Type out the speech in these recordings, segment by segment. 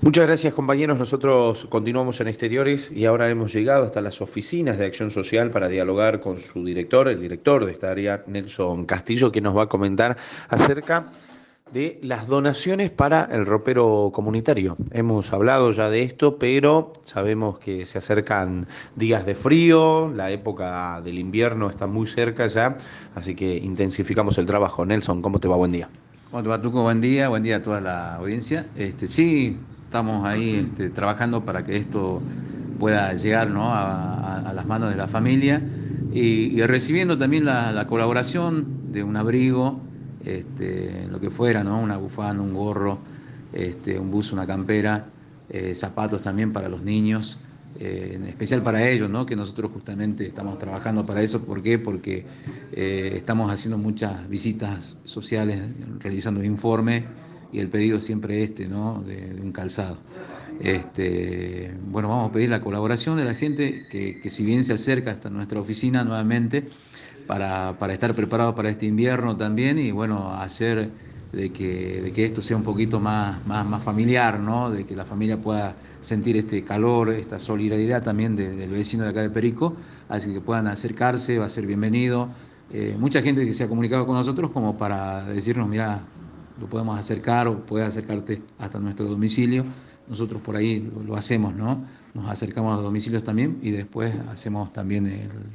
Muchas gracias, compañeros. Nosotros continuamos en exteriores y ahora hemos llegado hasta las oficinas de Acción Social para dialogar con su director, el director de esta área, Nelson Castillo, que nos va a comentar acerca de las donaciones para el ropero comunitario. Hemos hablado ya de esto, pero sabemos que se acercan días de frío, la época del invierno está muy cerca ya, así que intensificamos el trabajo. Nelson, ¿cómo te va? Buen día. ¿Cómo te va, Tuco? Buen día a toda la audiencia. Sí, estamos ahí trabajando para que esto pueda llegar, ¿no? a las manos de la familia y recibiendo también la colaboración de un abrigo, lo que fuera, ¿no? Una bufanda, un gorro, un buzo, una campera, zapatos también para los niños, en especial para ellos, ¿no? Que nosotros justamente estamos trabajando para eso. ¿Por qué? Porque estamos haciendo muchas visitas sociales, realizando informes y el pedido siempre ¿no? De un calzado. Bueno, vamos a pedir la colaboración de la gente que si bien se acerca hasta nuestra oficina nuevamente para estar preparado para este invierno también y bueno, hacer de que esto sea un poquito más familiar, ¿no? De que la familia pueda sentir este calor, esta solidaridad también del vecino de acá de Perico, así que puedan acercarse, va a ser bienvenido. Mucha gente que se ha comunicado con nosotros como para decirnos, mira, lo podemos acercar o puedes acercarte hasta nuestro domicilio. Nosotros por ahí lo hacemos, ¿no? Nos acercamos a los domicilios también y después hacemos también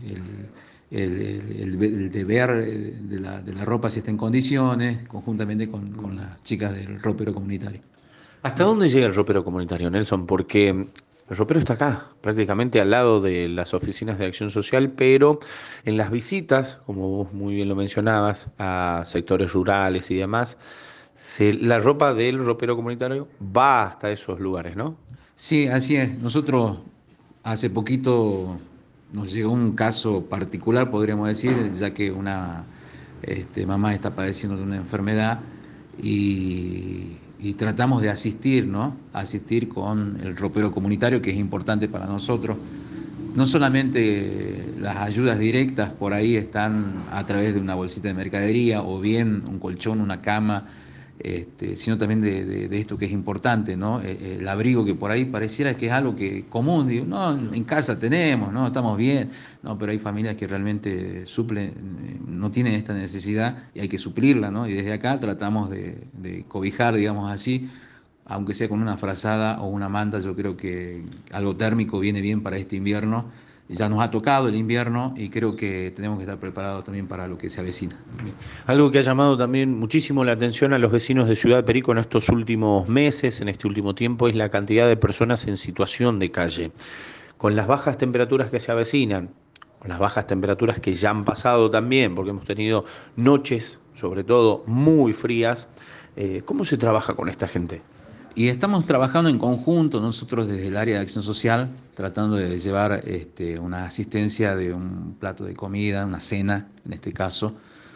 el deber de la ropa si está en condiciones, conjuntamente con las chicas del ropero comunitario. ¿Hasta dónde llega el ropero comunitario, Nelson? Porque el ropero está acá, prácticamente al lado de las oficinas de acción social, pero en las visitas, como vos muy bien lo mencionabas, a sectores rurales y demás, la ropa del ropero comunitario va hasta esos lugares, ¿no? Sí, así es. Nosotros hace poquito nos llegó un caso particular, podríamos decir, ya que una mamá está padeciendo de una enfermedad y tratamos de asistir, ¿no? Asistir con el ropero comunitario, que es importante para nosotros. No solamente las ayudas directas por ahí están a través de una bolsita de mercadería o bien un colchón, una cama, sino también de esto que es importante, ¿no? El abrigo, que por ahí pareciera que es algo que común, digo, no, en casa tenemos, ¿no? Estamos bien, no, pero hay familias que realmente suplen, no tienen esta necesidad y hay que suplirla, ¿no? Y desde acá tratamos de cobijar, digamos así, aunque sea con una frazada o una manta. Yo creo que algo térmico viene bien para este invierno. Ya nos ha tocado el invierno y creo que tenemos que estar preparados también para lo que se avecina. Bien. Algo que ha llamado también muchísimo la atención a los vecinos de Ciudad Perico en estos últimos meses, en este último tiempo, es la cantidad de personas en situación de calle. Con las bajas temperaturas que se avecinan, con las bajas temperaturas que ya han pasado también, porque hemos tenido noches, sobre todo, muy frías, ¿cómo se trabaja con esta gente? Y estamos trabajando en conjunto nosotros desde el área de acción social, tratando de llevar una asistencia de un plato de comida, una cena en este caso,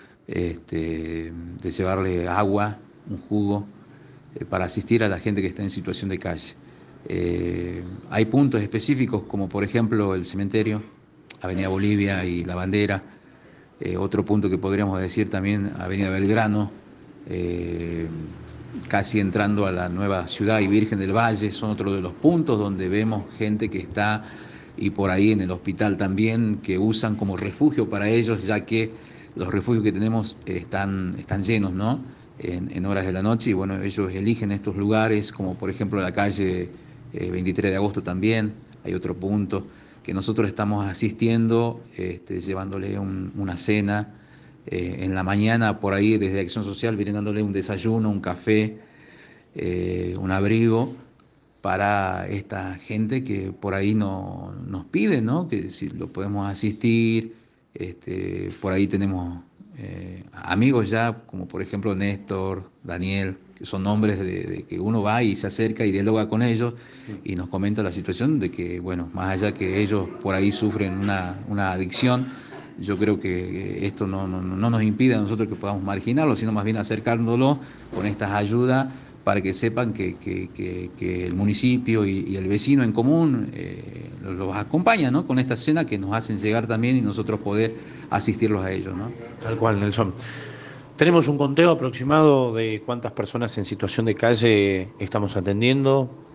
de llevarle agua, un jugo, para asistir a la gente que está en situación de calle. Hay puntos específicos como por ejemplo el cementerio, Avenida Bolivia y La Bandera. Otro punto que podríamos decir también, Avenida Belgrano, eh, casi entrando a la nueva ciudad y Virgen del Valle, son otro de los puntos donde vemos gente que está, y por ahí en el hospital también, que usan como refugio para ellos, ya que los refugios que tenemos están llenos, ¿no? En horas de la noche, y bueno, ellos eligen estos lugares, como por ejemplo la calle 23 de agosto también, hay otro punto que nosotros estamos asistiendo, llevándole una cena. En la mañana por ahí desde Acción Social vienen dándole un desayuno, un café, un abrigo para esta gente que por ahí nos pide, ¿no? Que si lo podemos asistir. Por ahí tenemos amigos ya, como por ejemplo Néstor, Daniel, que son nombres de que uno va y se acerca y dialoga con ellos y nos comenta la situación de que, bueno, más allá que ellos por ahí sufren una adicción, yo creo que esto no nos impide a nosotros que podamos marginarlo, sino más bien acercándolo con estas ayudas para que sepan que el municipio y el vecino en común los acompaña, ¿no? Con esta cena que nos hacen llegar también y nosotros poder asistirlos a ellos, ¿no? Tal cual, Nelson. Tenemos un conteo aproximado de cuántas personas en situación de calle estamos atendiendo.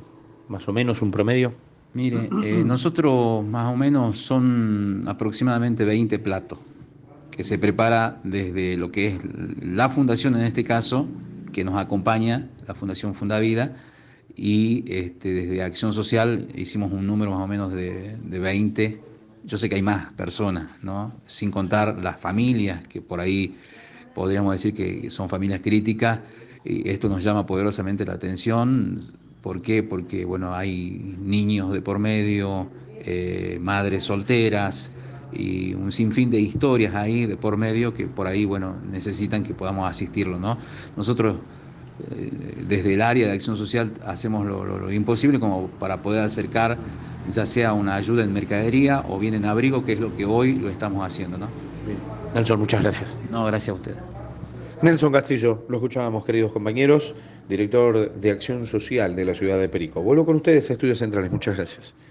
más o menos un promedio? Mire, nosotros más o menos son aproximadamente 20 platos que se prepara desde lo que es la fundación en este caso, que nos acompaña, la Fundación Fundavida, y desde Acción Social hicimos un número más o menos de 20. Yo sé que hay más personas, ¿no? Sin contar las familias, que por ahí podríamos decir que son familias críticas, y esto nos llama poderosamente la atención. ¿Por qué? Porque bueno, hay niños de por medio, madres solteras y un sinfín de historias ahí de por medio que por ahí, bueno, necesitan que podamos asistirlo, ¿no? Nosotros desde el área de acción social hacemos lo imposible como para poder acercar ya sea una ayuda en mercadería o bien en abrigo, que es lo que hoy lo estamos haciendo, ¿no? Bien. Nelson, muchas gracias. No, gracias a usted. Nelson Castillo, lo escuchábamos, queridos compañeros, director de Acción Social de la ciudad de Perico. Vuelvo con ustedes a Estudios Centrales. Muchas gracias.